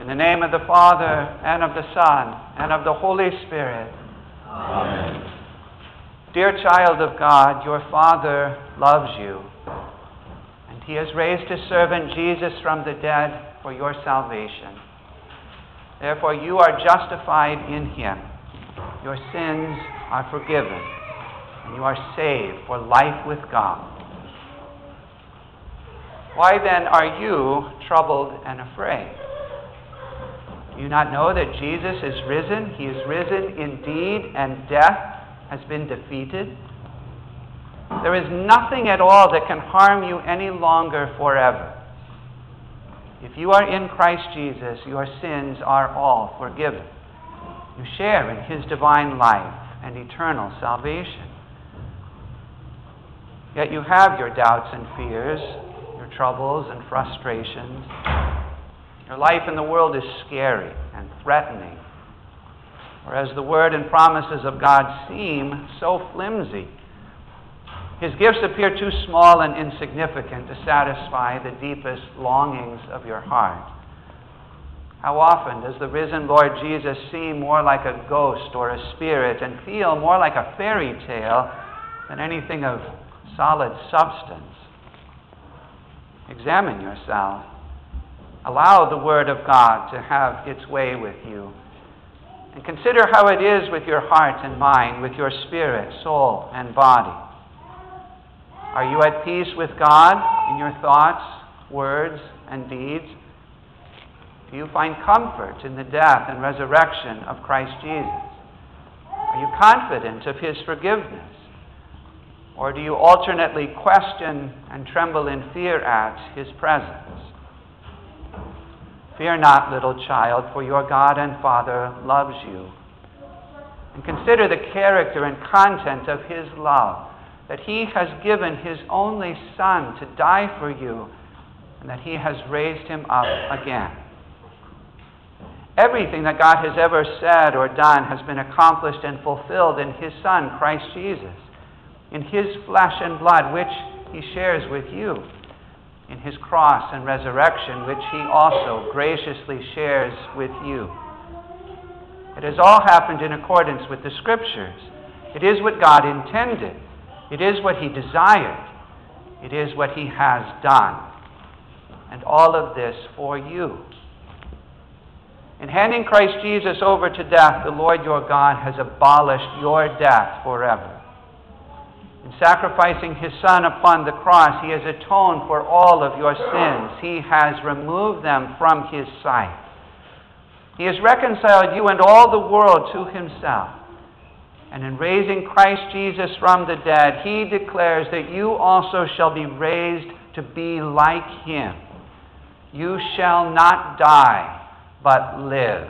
In the name of the Father, and of the Son, and of the Holy Spirit. Amen. Dear child of God, your Father loves you, and He has raised His servant Jesus from the dead for your salvation. Therefore, you are justified in Him. Your sins are forgiven, and you are saved for life with God. Why then are you troubled and afraid? Do you not know that Jesus is risen? He is risen indeed, and death has been defeated. There is nothing at all that can harm you any longer forever. If you are in Christ Jesus, your sins are all forgiven. You share in His divine life and eternal salvation. Yet you have your doubts and fears, your troubles and frustrations. Your life in the world is scary and threatening, whereas the word and promises of God seem so flimsy. His gifts appear too small and insignificant to satisfy the deepest longings of your heart. How often does the risen Lord Jesus seem more like a ghost or a spirit and feel more like a fairy tale than anything of solid substance? Examine yourself. Allow the Word of God to have its way with you. And consider how it is with your heart and mind, with your spirit, soul, and body. Are you at peace with God in your thoughts, words, and deeds? Do you find comfort in the death and resurrection of Christ Jesus? Are you confident of His forgiveness? Or do you alternately question and tremble in fear at His presence? Fear not, little child, for your God and Father loves you. And consider the character and content of His love, that He has given His only Son to die for you, and that He has raised Him up again. Everything that God has ever said or done has been accomplished and fulfilled in His Son, Christ Jesus, in His flesh and blood, which He shares with you, in His cross and resurrection, which He also graciously shares with you. It has all happened in accordance with the Scriptures. It is what God intended. It is what He desired. It is what He has done. And all of this for you. In handing Christ Jesus over to death, the Lord your God has abolished your death forever. In sacrificing His Son upon the cross, He has atoned for all of your sins. He has removed them from His sight. He has reconciled you and all the world to Himself. And in raising Christ Jesus from the dead, He declares that you also shall be raised to be like Him. You shall not die, but live.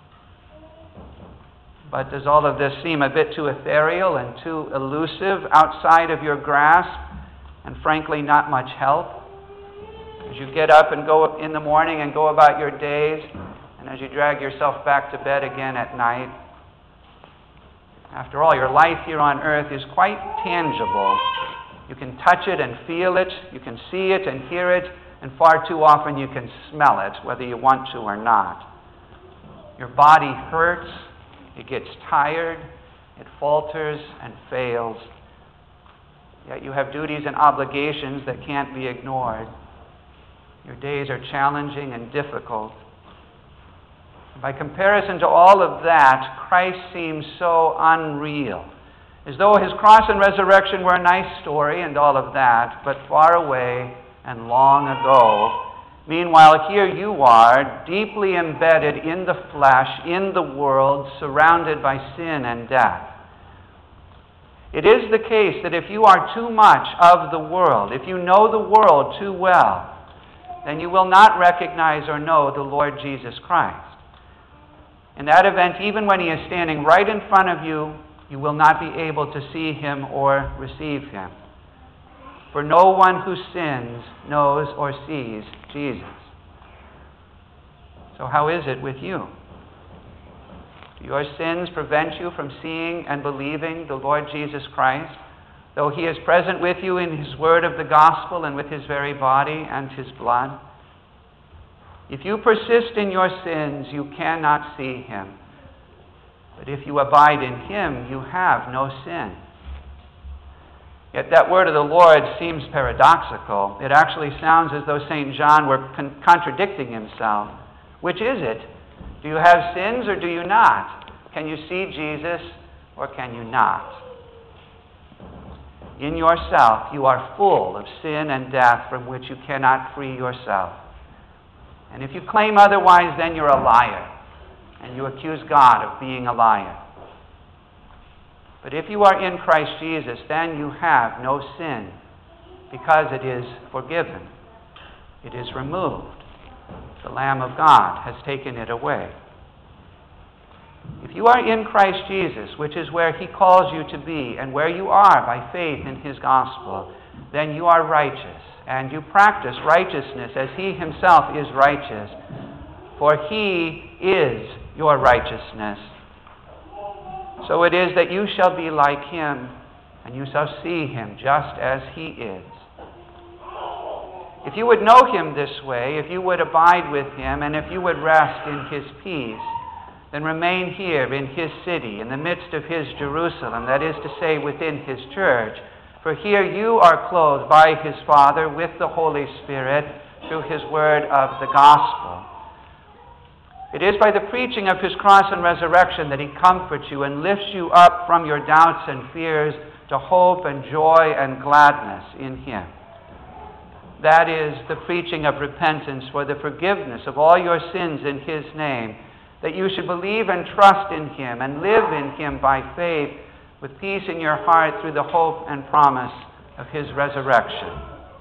But does all of this seem a bit too ethereal and too elusive, outside of your grasp, and frankly not much help? As you get up and go in the morning and go about your days, and as you drag yourself back to bed again at night, after all, your life here on earth is quite tangible. You can touch it and feel it, you can see it and hear it, and far too often you can smell it, whether you want to or not. Your body hurts. It gets tired, it falters and fails. Yet you have duties and obligations that can't be ignored. Your days are challenging and difficult. By comparison to all of that, Christ seems so unreal, as though His cross and resurrection were a nice story and all of that, but far away and long ago. Meanwhile, here you are, deeply embedded in the flesh, in the world, surrounded by sin and death. It is the case that if you are too much of the world, if you know the world too well, then you will not recognize or know the Lord Jesus Christ. In that event, even when He is standing right in front of you, you will not be able to see Him or receive Him. For no one who sins knows or sees Jesus. So how is it with you? Do your sins prevent you from seeing and believing the Lord Jesus Christ, though He is present with you in His word of the gospel and with His very body and His blood? If you persist in your sins, you cannot see him. But if you abide in him, you have no sin. Yet that word of the Lord seems paradoxical. It actually sounds as though St. John were contradicting himself. Which is it? Do you have sins or do you not? Can you see Jesus or can you not? In yourself, you are full of sin and death from which you cannot free yourself. And if you claim otherwise, then you're a liar, and you accuse God of being a liar. But if you are in Christ Jesus, then you have no sin, because it is forgiven. It is removed. The Lamb of God has taken it away. If you are in Christ Jesus, which is where he calls you to be, and where you are by faith in his gospel, then you are righteous, and you practice righteousness as he himself is righteous, for he is your righteousness. So it is that you shall be like him, and you shall see him just as he is. If you would know him this way, if you would abide with him, and if you would rest in his peace, then remain here in his city, in the midst of his Jerusalem, that is to say, within his church. For here you are clothed by his Father with the Holy Spirit through his word of the gospel. It is by the preaching of his cross and resurrection that he comforts you and lifts you up from your doubts and fears to hope and joy and gladness in him. That is the preaching of repentance for the forgiveness of all your sins in his name, that you should believe and trust in him and live in him by faith with peace in your heart through the hope and promise of his resurrection.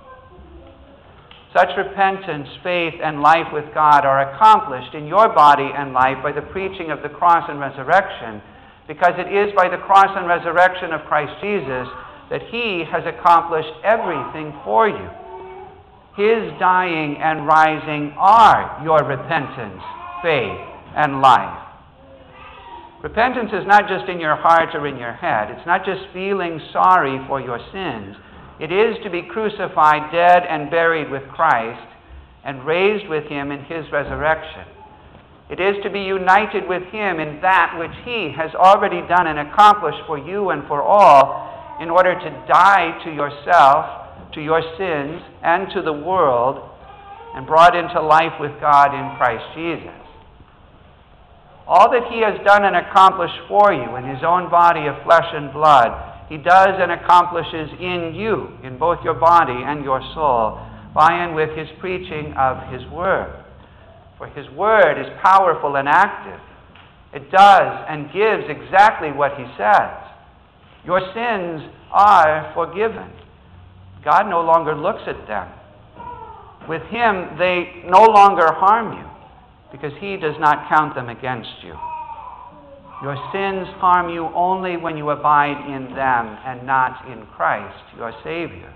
Such repentance, faith, and life with God are accomplished in your body and life by the preaching of the cross and resurrection, because it is by the cross and resurrection of Christ Jesus that he has accomplished everything for you. His dying and rising are your repentance, faith, and life. Repentance is not just in your heart or in your head. It's not just feeling sorry for your sins. It is to be crucified, dead, and buried with Christ, and raised with him in his resurrection. It is to be united with him in that which he has already done and accomplished for you and for all, in order to die to yourself, to your sins, and to the world, and brought into life with God in Christ Jesus. All that he has done and accomplished for you in his own body of flesh and blood, he does and accomplishes in you, in both your body and your soul, by and with his preaching of his word. For his word is powerful and active. It does and gives exactly what he says. Your sins are forgiven. God no longer looks at them. With him, they no longer harm you, because he does not count them against you. Your sins harm you only when you abide in them and not in Christ, your Savior.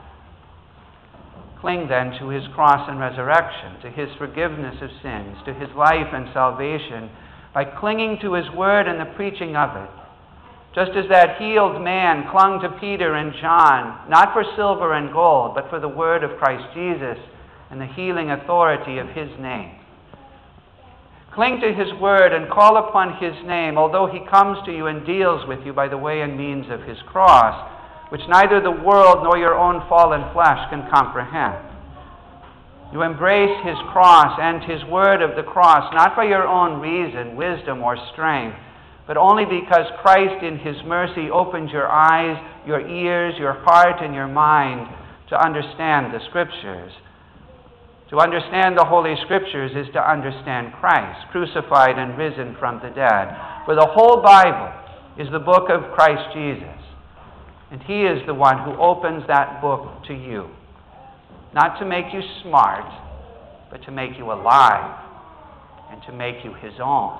Cling then to his cross and resurrection, to his forgiveness of sins, to his life and salvation, by clinging to his word and the preaching of it. Just as that healed man clung to Peter and John, not for silver and gold, but for the word of Christ Jesus and the healing authority of his name. Cling to his word and call upon his name, although he comes to you and deals with you by the way and means of his cross, which neither the world nor your own fallen flesh can comprehend. You embrace his cross and his word of the cross, not by your own reason, wisdom, or strength, but only because Christ in his mercy opens your eyes, your ears, your heart, and your mind to understand the Scriptures. To understand the Holy Scriptures is to understand Christ, crucified and risen from the dead. For the whole Bible is the book of Christ Jesus. And he is the one who opens that book to you. Not to make you smart, but to make you alive and to make you his own.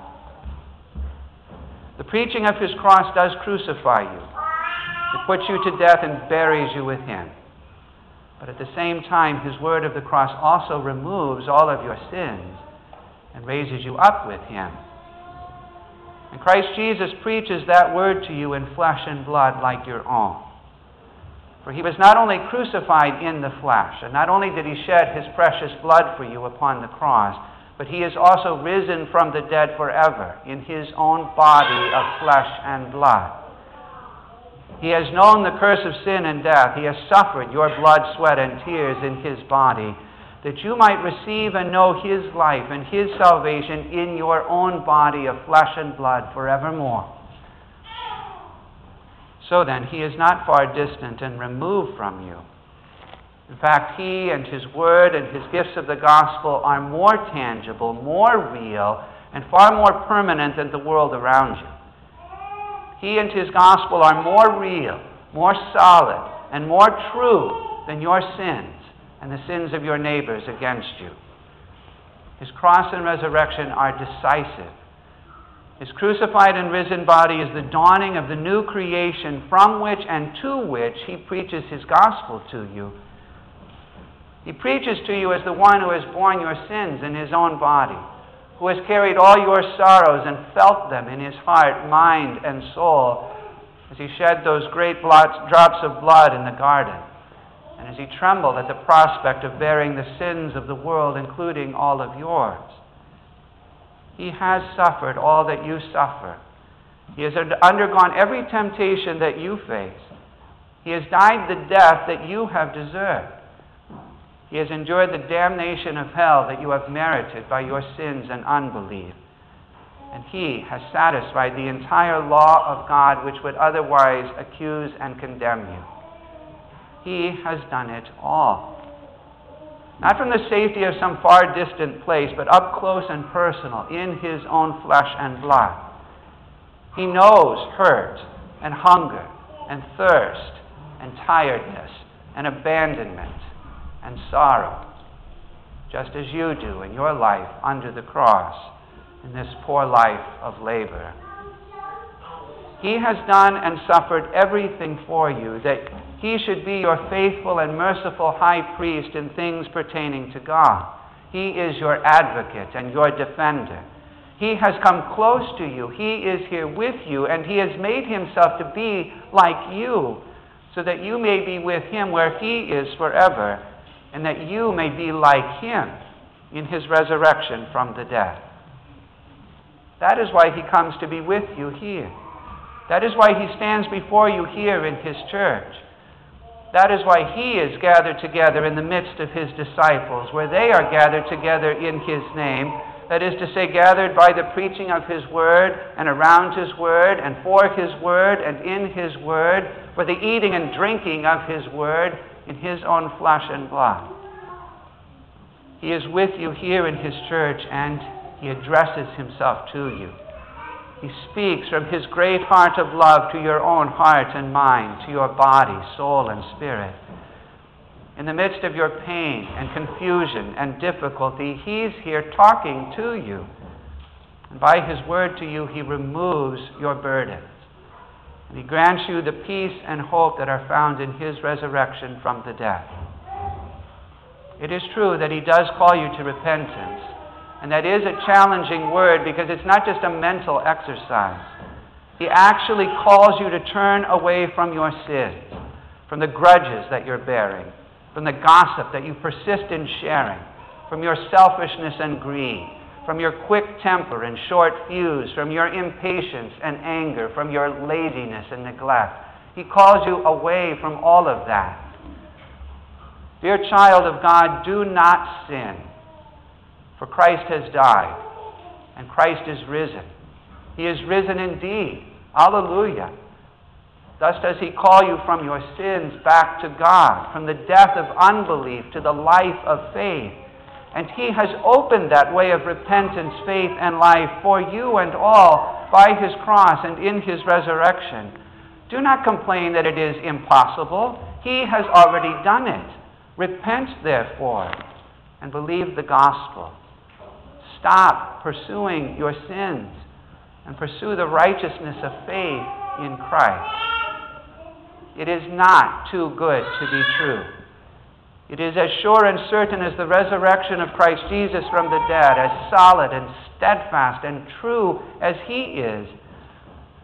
The preaching of his cross does crucify you. It puts you to death and buries you with him. But at the same time, his word of the cross also removes all of your sins and raises you up with him. And Christ Jesus preaches that word to you in flesh and blood like your own. For he was not only crucified in the flesh, and not only did he shed his precious blood for you upon the cross, but he is also risen from the dead forever in his own body of flesh and blood. He has known the curse of sin and death. He has suffered your blood, sweat, and tears in his body, that you might receive and know his life and his salvation in your own body of flesh and blood forevermore. So then, he is not far distant and removed from you. In fact, he and his word and his gifts of the gospel are more tangible, more real, and far more permanent than the world around you. He and his gospel are more real, more solid, and more true than your sins and the sins of your neighbors against you. His cross and resurrection are decisive. His crucified and risen body is the dawning of the new creation from which and to which he preaches his gospel to you. He preaches to you as the one who has borne your sins in his own body, who has carried all your sorrows and felt them in his heart, mind, and soul as he shed those great drops of blood in the garden, and as he trembled at the prospect of bearing the sins of the world, including all of yours. He has suffered all that you suffer. He has undergone every temptation that you face. He has died the death that you have deserved. He has endured the damnation of hell that you have merited by your sins and unbelief. And he has satisfied the entire law of God which would otherwise accuse and condemn you. He has done it all. Not from the safety of some far distant place, but up close and personal in his own flesh and blood. He knows hurt and hunger and thirst and tiredness and abandonment and sorrow, just as you do in your life under the cross in this poor life of labor. He has done and suffered everything for you, that he should be your faithful and merciful high priest in things pertaining to God. He is your advocate and your defender. He has come close to you. He is here with you, and he has made himself to be like you, so that you may be with him where he is forever, and that you may be like him in his resurrection from the dead. That is why he comes to be with you here. That is why he stands before you here in his church. That is why he is gathered together in the midst of his disciples, where they are gathered together in his name. That is to say, gathered by the preaching of his word, and around his word, and for his word, and in his word, for the eating and drinking of his word in his own flesh and blood. He is with you here in his church, and he addresses himself to you. He speaks from his great heart of love to your own heart and mind, to your body, soul, and spirit. In the midst of your pain and confusion and difficulty, he's here talking to you. And by his word to you, he removes your burdens. And he grants you the peace and hope that are found in his resurrection from the dead. It is true that he does call you to repentance. And that is a challenging word, because it's not just a mental exercise. He actually calls you to turn away from your sins, from the grudges that you're bearing, from the gossip that you persist in sharing, from your selfishness and greed, from your quick temper and short fuse, from your impatience and anger, from your laziness and neglect. He calls you away from all of that. Dear child of God, do not sin. For Christ has died, and Christ is risen. He is risen indeed. Alleluia. Thus does he call you from your sins back to God, from the death of unbelief to the life of faith. And he has opened that way of repentance, faith, and life for you and all by his cross and in his resurrection. Do not complain that it is impossible. He has already done it. Repent, therefore, and believe the gospel. Stop pursuing your sins and pursue the righteousness of faith in Christ. It is not too good to be true. It is as sure and certain as the resurrection of Christ Jesus from the dead, as solid and steadfast and true as he is.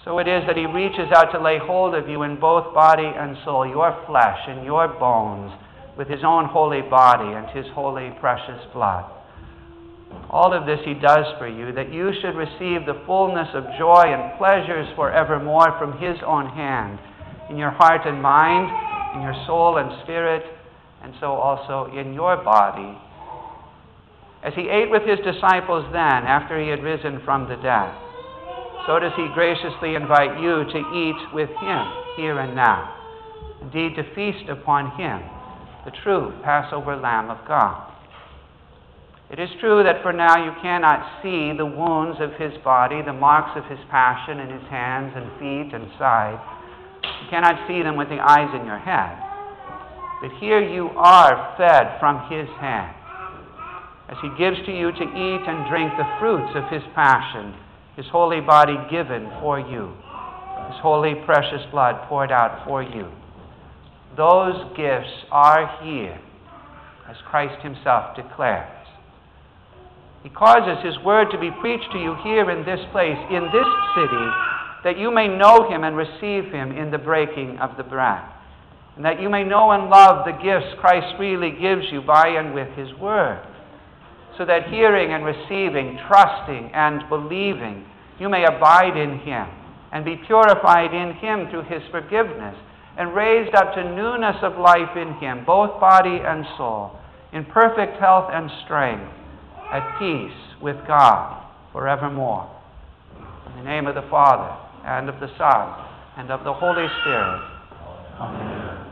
So it is that he reaches out to lay hold of you in both body and soul, your flesh and your bones, with his own holy body and his holy precious blood. All of this he does for you, that you should receive the fullness of joy and pleasures forevermore from his own hand, in your heart and mind, in your soul and spirit, and so also in your body. As he ate with his disciples then, after he had risen from the dead, so does he graciously invite you to eat with him here and now. Indeed, to feast upon him, the true Passover Lamb of God. It is true that for now you cannot see the wounds of his body, the marks of his passion in his hands and feet and side. You cannot see them with the eyes in your head. But here you are fed from his hand, as he gives to you to eat and drink the fruits of his passion, his holy body given for you, his holy precious blood poured out for you. Those gifts are here, as Christ himself declares. He causes his word to be preached to you here in this place, in this city, that you may know him and receive him in the breaking of the bread, and that you may know and love the gifts Christ freely gives you by and with his word, so that hearing and receiving, trusting and believing, you may abide in him and be purified in him through his forgiveness, and raised up to newness of life in him, both body and soul, in perfect health and strength, at peace with God forevermore. In the name of the Father, and of the Son, and of the Holy Spirit. Amen.